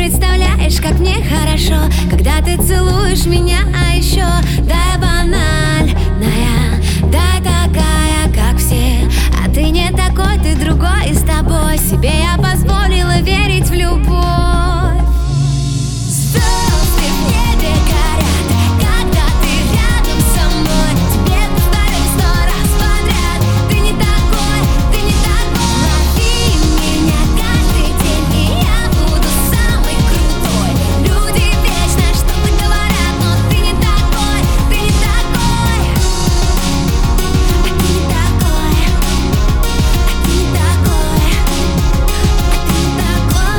представляешь, как мне хорошо, когда ты целуешь меня, а еще да, банальная, да, такая, как все. А ты не такой, ты другой, и с тобой себе я позволила верить в любовь. Звезды в небе горят, когда ты рядом со мной. Тебе повторю 100 раз подряд: ты не такой, ты не такой. Лови меня каждый день, и я буду самый крутой. Люди вечно что-то говорят, но ты не такой, ты не такой. А ты не такой, а ты не такой, а ты не такой.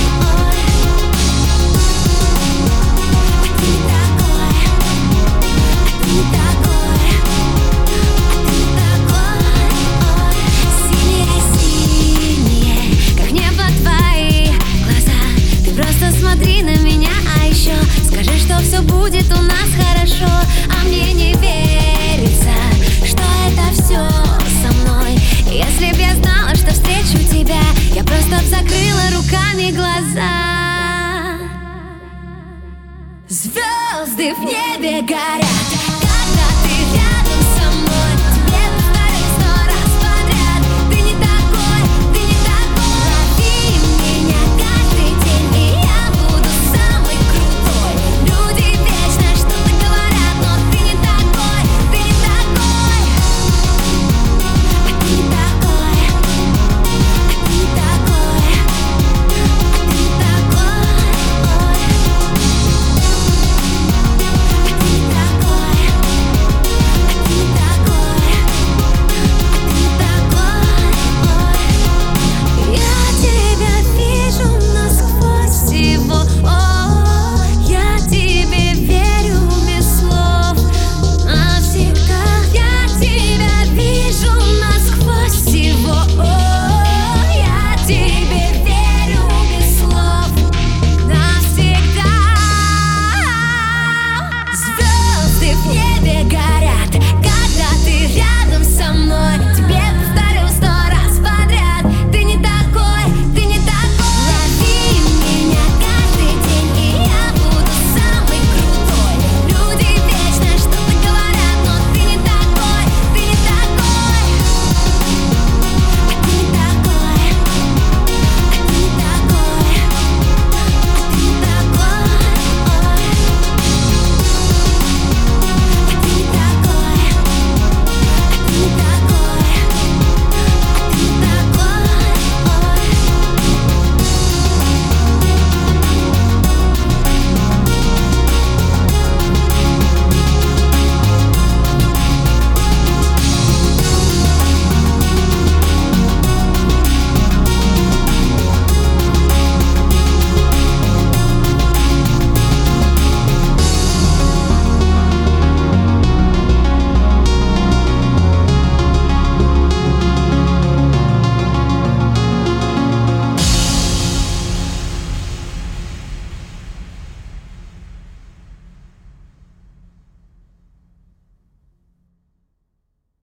Смотри на меня, а еще скажи, что все будет у нас хорошо. А мне не верится, что это все со мной. Если б я знала, что встречу тебя, я просто б закрыла руками глаза. Звезды в небе горят,